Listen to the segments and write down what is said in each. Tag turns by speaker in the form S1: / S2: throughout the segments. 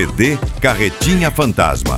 S1: CD Carretinha Fantasma.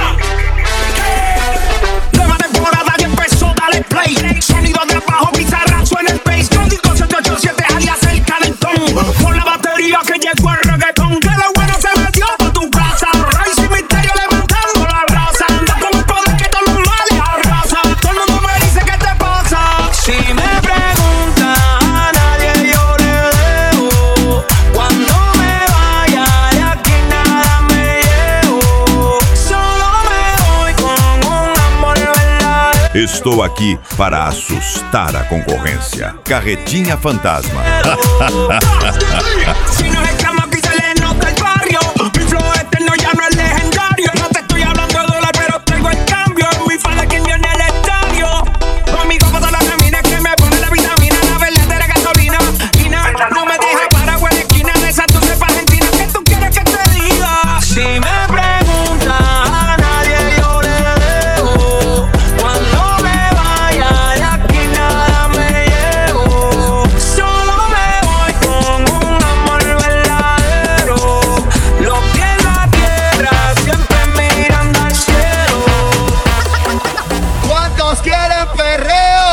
S2: Nueva temporada ya empezó, dale play. Sonido de abajo, pizarrazo en el bass. Código 787 alias el calentón. Con la batería que llegó el reggaetón. Que lo bueno se metió pa' tu casa. Rey sin misterio levantando la raza. Anda con el poder que todos los males arrasa. Todo el mundo me dice ¿qué te pasa? Si me preguntan a nadie yo le debo. Cuando me vaya de aquí nada me llevo. Solo me voy con un amor verdadero.
S1: Estou aqui para assustar a concorrência. Carretinha Fantasma.
S2: Si no es chama aquí se le nota el barrio. Mi flow eterno ya no es legendario. No te estoy hablando de dólar, pero traigo el cambio. En mi falda quien viene el estadio. Amigo, pasa la camina que me pone la vitamina. La verdadera gasolina. No me dejes para en esquina de esa dulce pa' Argentina. ¿Qué tú quieres que te diga? Si me preguntas a nadie yo le debo. Cuando me vaya de aquí nada me llevo. Solo me voy con un amor verdadero. Los pies en la tierra siempre mirando al cielo.
S3: ¿Cuántos quieren perreo?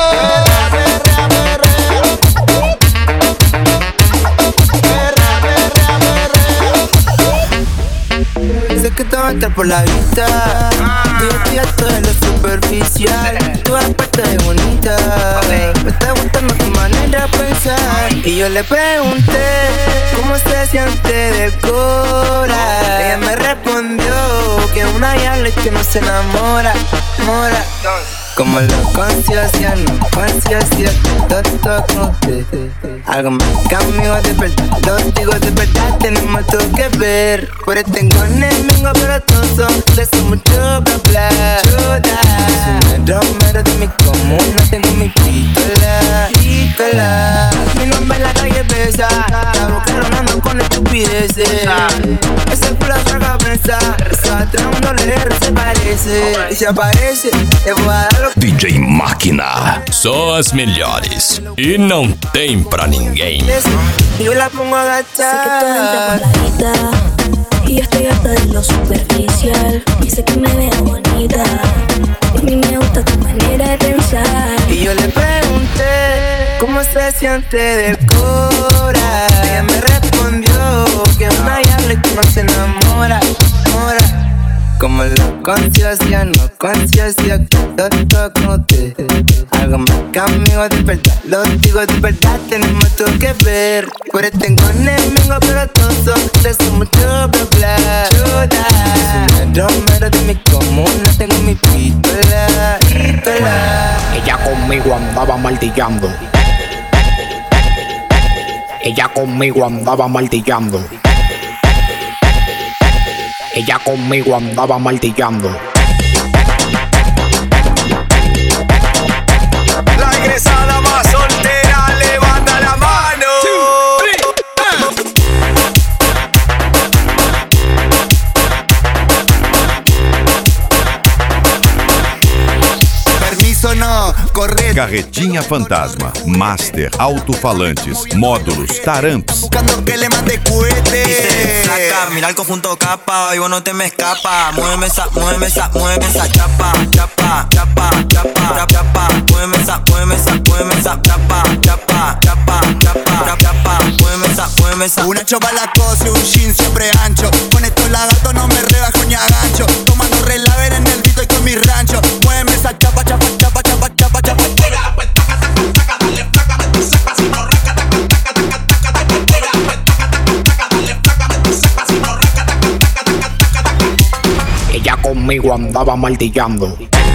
S4: Sé que te va a entrar por la vista. Y yo estoy harto de lo superficial. Tu parte es bonita. Me está gustando tu manera de pensar. Y yo le pregunté cómo se siente del cora. Ella me respondió que una diabla y que no se enamora. Como lo conciencia, no conciencia. Todo conté. Algo más conmigo de verdad. Los digo de verdad, tenemos todo que ver. Por eso tengo enemigos, pero todos son de eso mucho bla bla. Soy un romero de mi comuna, tengo mi pistola. Mi nombre en la calle pesa. La boca ronando con estupideces. Ese culo traga prensa. Eso a todo el mundo le se parece. Y se aparece, te voy a dar lo
S5: DJ Máquina. Só as melhores. E não tem pra ninguém.
S4: y yo la pongo a
S6: Sé que tú entras por la vida y yo estoy harta de lo superficial. Y sé que me veo bonita y a mí me gusta tu manera de pensar.
S4: Y yo le pregunté cómo se siente del cora. Ella me respondió que una diabla y que no se enamora. Como lo conciencia, no conciencia. Todo conté. Algo más conmigo de verdad. Los digo de verdad, tenemos todo que ver. Por eso tengo enemigos, pero todos son de eso mucho bla bla. Soy un romero de mi comuna, tengo mi pistola.
S7: Ella conmigo andaba martillando. Ella conmigo andaba martillando. Ella conmigo andaba martillando.
S2: La egresada más soltera, levanta la mano. 2, 3,
S3: Permiso no, correr.
S1: Carretinha Fantasma. Master, alto-falantes, módulos, taramps.
S3: Buscando que le mande cohete.
S8: Dice flaca, mira el conjunto capa, y vos no te me escapa. Muéveme esa chapa, chapa, chapa, chapa, chapa. Muéveme esa chapa, chapa, chapa, chapa, chapa. Muéveme esa.
S3: Una chopa la cosa y un jean siempre ancho. Con estos lagartos no me rebajo ni agancho. Tomando relaver en el vito y con mi rancho. Muéveme esa chapa, chapa, chapa, chapa, chapa, chapa. Pega, pues, taca, taca, taca, dale, flácame tu cepa, si no raca, taca, taca, taca, taca, taca. Pega, pues, taca, taca, taca, dale, flácame tu cepa, si no raca, taca, taca, taca, taca, taca.
S7: Ella conmigo andaba martillando.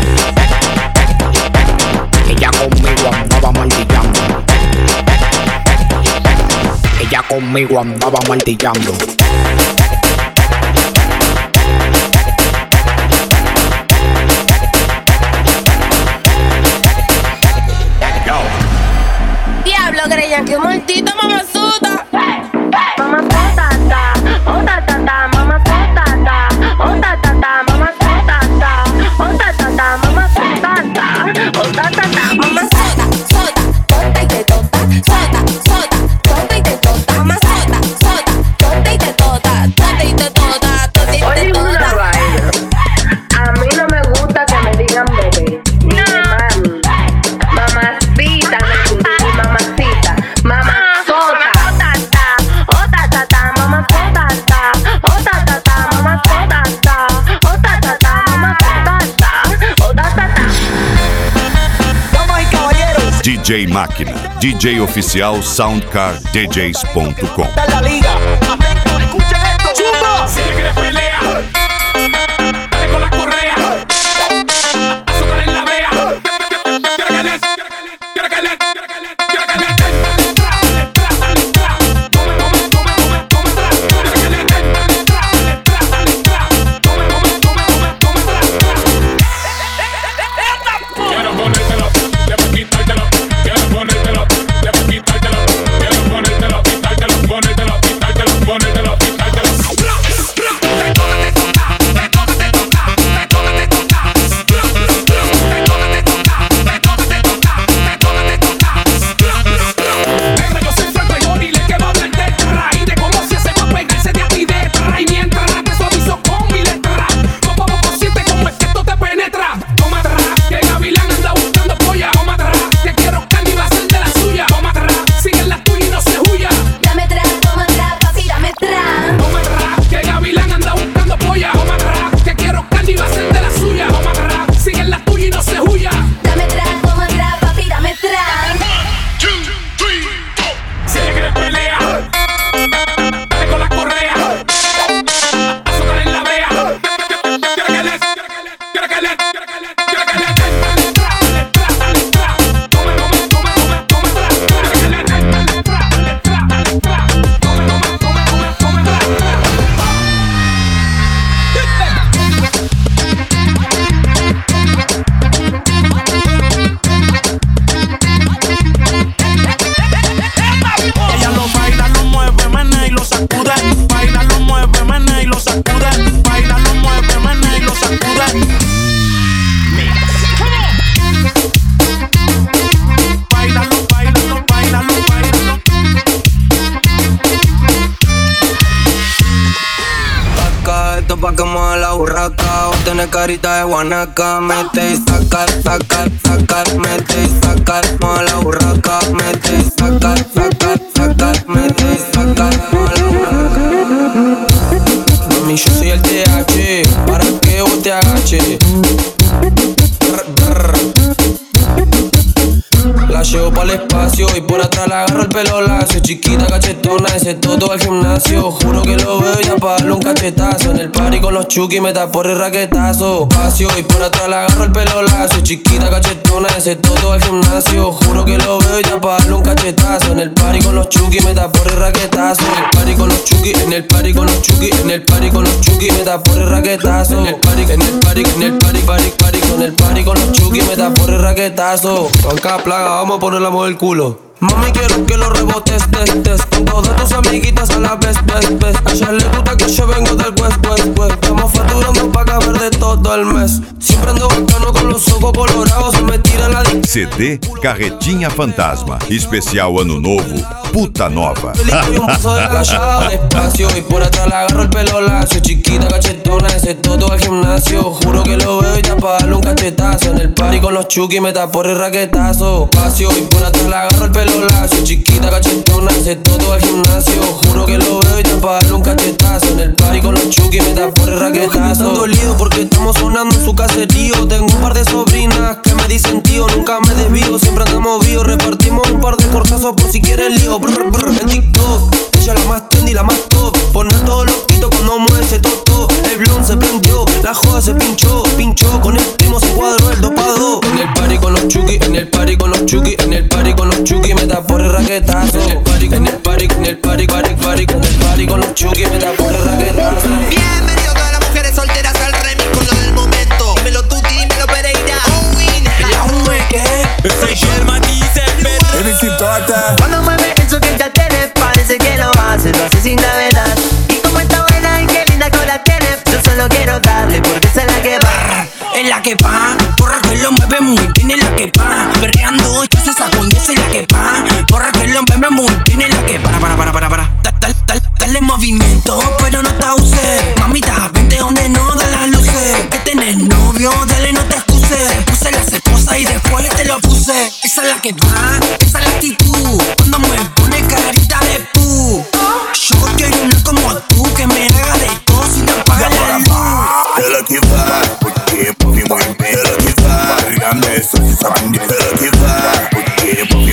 S7: Ella conmigo andaba martillando. Ella conmigo andaba martillando.
S9: Diablo, creían que un muertito mamazota.
S6: Mamacita, oh ta ta ta, mamacita, oh ta ta ta, mamacita, oh ta ta ta, mamacita, oh ta ta ta,
S9: Mamazota, sota, tota y te tota. Sota, sota, tota y te tota. Mamazota, sota, tota y te tota. Tota y te tota, tota
S1: DJ Máquina, DJ oficial SoundCardDJs.com.
S2: La liga, atento, escuchen esto. ¡Zumba! Si le quieres pelea, dale con la correa, azúcar en la vea. Quiero que le
S8: Pa' quemar la burraca, o tener carita de guanaca. Mete y saca, saca, saca, mete y saca, quema la burraca. Mete y saca, saca, saca, mete y saca, quema la burraca. Mami, yo soy el TH, para que vos te agaches. La llevo pa'l espacio y por atrás la agarro el pelo lacio. Chiquita cachetona, ese todo al gimnasio. Juro que lo veo y ya pa' darle un cachetazo. En el party con los chuki me tapo el raquetazo. Espacio y por atrás la agarro el pelo lacio. Chiquita cachetona, ese todo al gimnasio. Juro que lo veo y ya pa' darle un cachetazo. En el party con los chuki me tapo el raquetazo. En el party con los chuki, en el party con los chuki, en el party con los chuki me tapo el raquetazo. En el party, en el party, en el party, party, con el party con los chuki me tapo el raquetazo. Con cada plaga vamos a ponerla a mover el culo. Mami, quiero que lo rebotes, con todas tus amiguitas a la vez. A ella le gusta que yo vengo del west. Estamos facturando pa' caber de todo el mes. Siempre ando bacano con los ojos colorados. Se me tira la
S1: CD Carretinha Fantasma, especial Ano Novo, Puta Nova.
S8: Despacio y por atrás la agarro el pelo lacio. Chiquita cachetona, ese todo al gimnasio. Juro que lo veo y ya pa' darle un cachetazo. En el party con los chuki me tapo el raquetazo. Espacio y por atrás la agarro el pelo lacio. Chiquita cachetona, ese todo al gimnasio. Juro que lo veo y ya pa' darle un cachetazo. En el party con los chuki me tapo el raquetazo. Están dolidos porque estamos sonando en su caserío. Tengo un par de sobrinas que me dicen tío. Nunca me desvío, siempre andamos vivos. Repartimos un par de cortazos por si quieres lío. En TikTok, ella la más trendy, la más top. Poner todo loquito cuando mueve ese toto. El blon se prendió, la joda se pinchó. Con el primo se cuadró el dopado. En el party con los chuki, en el party con los chuki, en el party con los chuki me tapo el raquetazo. En el party, en el party, en el party, con el party con los chuki me tapo el raquetazo.
S3: Bienvenido a todas las mujeres solteras al remix con lo del momento. Dímelo Tuti, dímelo Pereira. Owen, la mueque. Soy Sherman y
S4: Cuando mueve eso que ya tienes, parece que lo hace sin gravedad. Y como está buena y qué linda cola tiene, yo solo quiero darle porque es la que va.
S3: Es la que va, porra que lo mueve muy bien, es la que va. Perreando, esto se sacude, es la que va. Porra que lo mueve muy bien, es la que va. Para. Dale movimiento, pero no te uses. Mamita, vente donde no da las luces. Que tenés novio, dale no te excuses. Puse las esposas y después te lo puse. Esa es la que va, esa es la actitud. Cuando me pone carita de pu. Yo quiero una como tú, que me haga de todo sin apagar la luz.
S10: Es la que va, porque por mi muy bien. Es la que va, grande, eso se sabe. Es la que va, porque por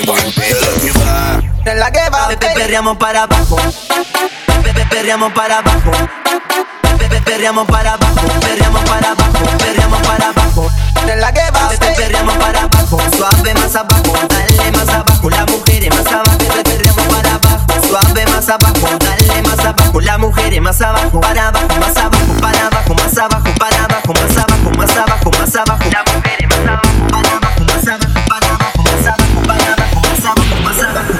S8: Perreamos para abajo, perreamos para abajo, perreamos para abajo, perreamos para abajo, perreamos para abajo.
S4: De la que va,
S8: perreamos para abajo, suave más abajo, dale más abajo, la mujer más abajo, perreamos para abajo, suave más abajo, dale más abajo, la mujer más abajo, para abajo, más abajo, para abajo, más abajo, para abajo, más abajo, más abajo, más abajo, la mujer más abajo, para abajo, más abajo, para abajo, más abajo, para abajo, más abajo, más abajo.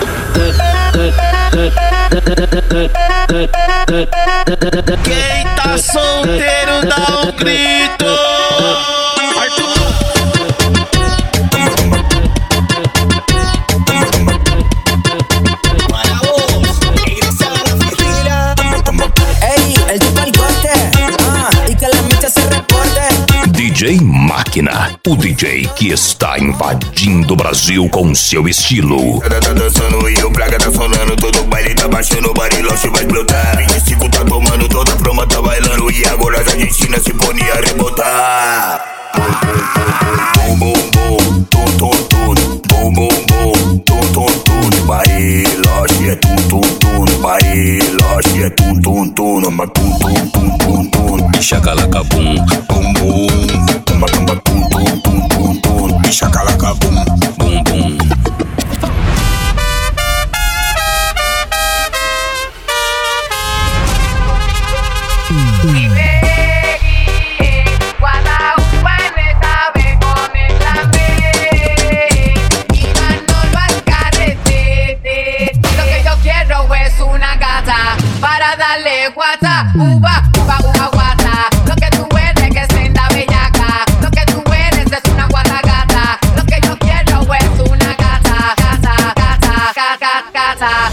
S10: Quem tá solteiro dá um grito.
S4: Ey, el tipo al corte, y que la mecha se reporte.
S5: DJ Máquina, o DJ que está invadindo o Brasil com seu estilo.
S11: Tá dançando e o praga tá sonando, todo baile tá baixando, o bariloche vai explotar. 25 tá tomando, toda proma tá bailando, e agora a Argentina se põe a rebotar. Bum bum bum, tum tum tum, bum bum bum, tum tum tum. Bariloche é tum tum tum, bariloche é tum tum tum, mas tum tum tum tum tum.
S5: Chacalaca bum,
S11: Bum bum, tum tum tum tum tum tum, chacalaca bum,
S5: bum bum.
S12: Para darle guata, uva, uva, uva, guata. Lo que tú eres que es senda bellaca. Lo que tú eres es una guata gata. Lo que yo quiero es una gata, gata, gata, gata, gata.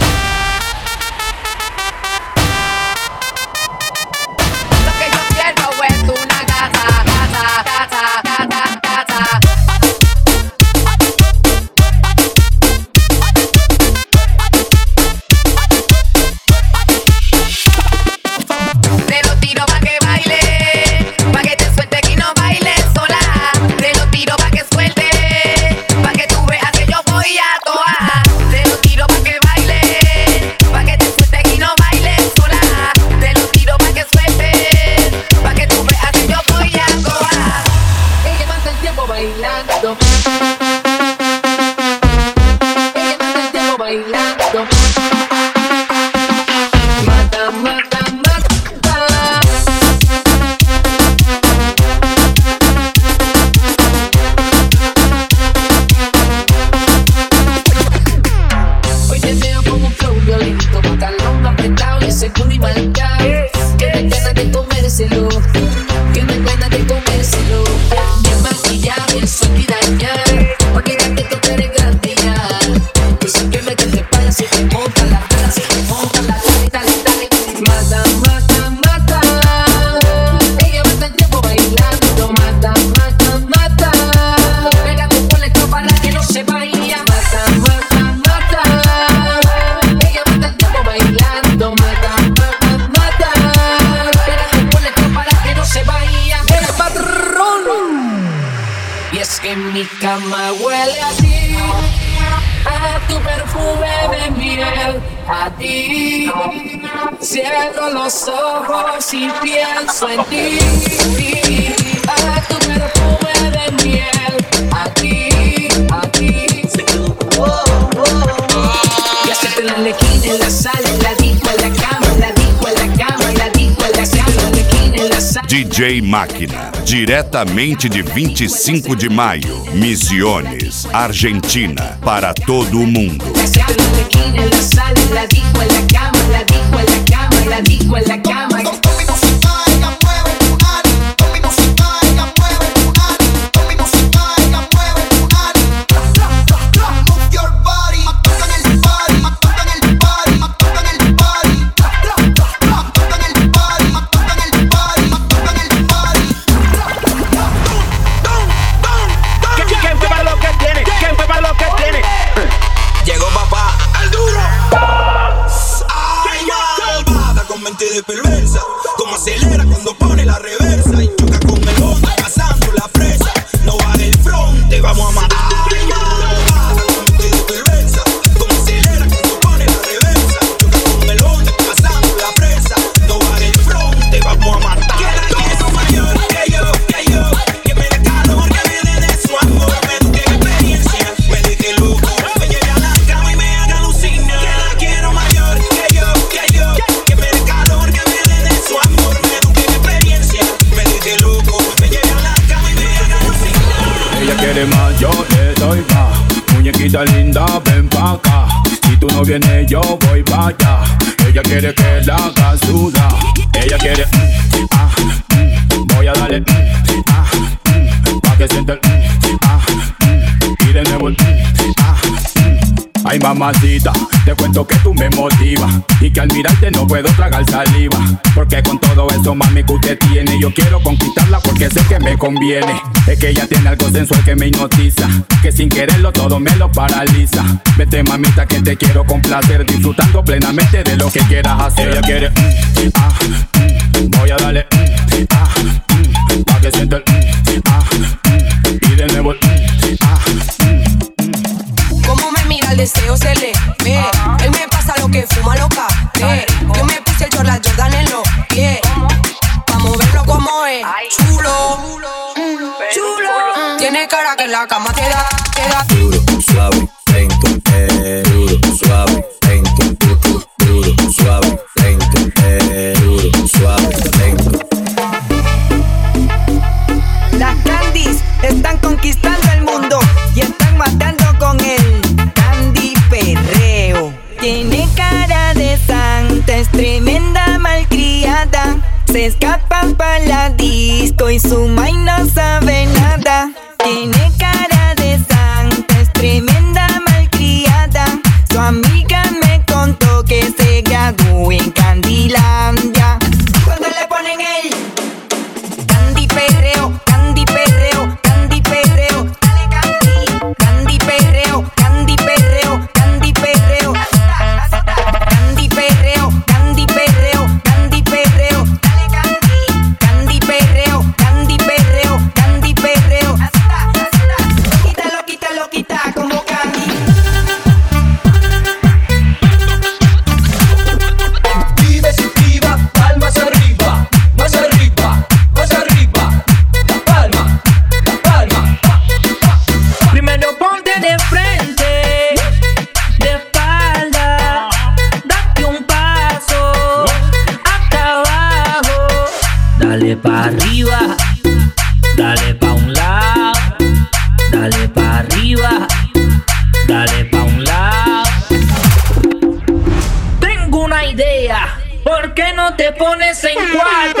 S12: Lo que yo quiero es una gata, gata, gata, gata, gata. Te lo tiro pa' que baile, pa' que te suelte y no bailes sola. Te lo tiro pa' que suelte, pa' que tú veas que yo voy a toa. Te lo tiro pa' que baile, pa' que te suelte y no bailes sola. Te lo tiro pa' que suelte, pa' que tú veas que yo voy a toa. Ella pasa el tiempo bailando. Ella pasa el tiempo bailando. Mata, mata, mata. Hoy te veo con un flow violento, pantalón apretado y ese booty marcado. Que te ganas de comérselo, que me ganas de comérselo. Bien maquillado, bien suelta y dañada, pa' que darte que tú eres grande ya. Que siempre que te paras si te monta la cara, si te monta la cara, dale, dale. Mata, mata, mata. Ella mata el tiempo bailando, mata, mata, mata. Pégate con esto para que no se vaya. Mata, mata, mata. Ella mata el tiempo bailando, mata, mata, mata. Pégate con esto para que no se vaya. El patrón. Y es que mi cama huele a ti, a tu perfume de miel, a ti. Cierro los ojos y pienso en ti, a tu perfume de miel, a ti, a ti. Y hacerte la lequina en la sala, la disco en la cama, la disco en la cama, la disco en la sala, la lequina en la sala.
S1: DJ Máquina, diretamente de 25 de maio, Misiones, Argentina, para todo o mundo.
S12: Hacerte la lequina en la sala, la disco en la cama, la disco en la cama, la disco en la cama.
S8: Llegó papá, al duro.
S11: de perversa.
S13: quiere más, yo le doy más. Muñequita linda, ven pa' acá. Si tú no vienes, yo voy pa' allá. Ella quiere que la haga sudar. Ella quiere voy a darle pa' que sienta el y de nuevo el Ay mamacita, te cuento que tú me motivas y que al mirarte no puedo tragar saliva. Porque con todo eso mami que usted tiene, yo quiero conquistarla porque sé que me conviene. Es que ella tiene algo sensual que me hipnotiza, que sin quererlo todo me lo paraliza. Vete mamita que te quiero complacer, disfrutando plenamente de lo que quieras hacer. Ella quiere voy a darle pa' que sienta el y de nuevo el
S9: Como me mira el deseo se le ve. Él me pasa lo que fuma loca. Yo me puse el Jordan en los pies. Vamos a verlo como es. Chulo, chulo. Tiene cara que en la cama te da.
S14: Duro, suave, lento, duro, suave, lento, duro, suave, lento, duro, suave, lento.
S15: Las Candies están conquistando el mundo y están matando con el Candy Perreo. Tiene cara de santa, es tremenda malcriada. Se escapa pa' la disco y su mai no sabe nada. Tiene cara de santa, es tremenda malcriada. Su amiga me contó que se graduó en Candylandia. Cuando le ponen el Candy Perreo, Candy Perreo, Candy Perreo, dale Candy, Candy Perreo, Candy Perreo, Candy Perreo, Candy Perreo, Candy Perreo, Candy Perreo, dale Candy, Candy Perreo, Candy Perreo, Candy Perreo, quítalo, quítalo, quita como Candy.
S16: Vive su viva, palmas arriba, más arriba, más arriba. La palma,
S12: Primero ponte de frente, de espalda, date un paso hasta abajo. Dale pa' arriba, dale pa' un lado, dale pa' arriba, dale pa' un lado. Tengo una idea, ¿por qué no te pones en cuatro?